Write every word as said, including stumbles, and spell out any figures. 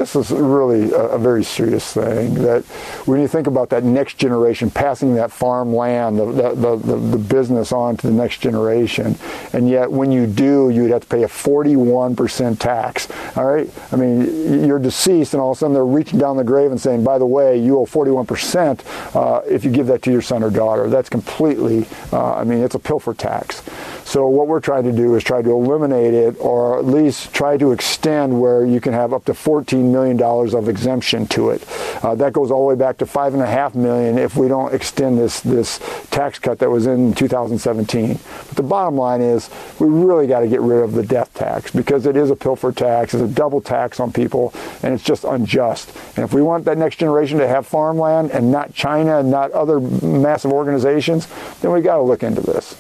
this is really a, a very serious thing. That when you think about that next generation, passing that farmland, the, the, the, the business on to the next generation, and yet when you do, you'd have to pay a forty-one percent tax. All right? I mean, you're deceased, and all of a sudden they're reaching down the grave and saying, by the way, you owe forty-one percent uh, if you give that to your son or daughter. That's completely, uh, I mean, it's a pilfer tax. So what we're trying to do is try to eliminate it, or at least try to extend where you can have up to fourteen million dollars of exemption to it. Uh, that goes all the way back to five and a half million if we don't extend this, this tax cut that was in two thousand seventeen. But the bottom line is we really got to get rid of the death tax, because it is a pilfer tax, it's a double tax on people, and it's just unjust. And if we want that next generation to have farmland and not China and not other massive organizations, then we got to look into this.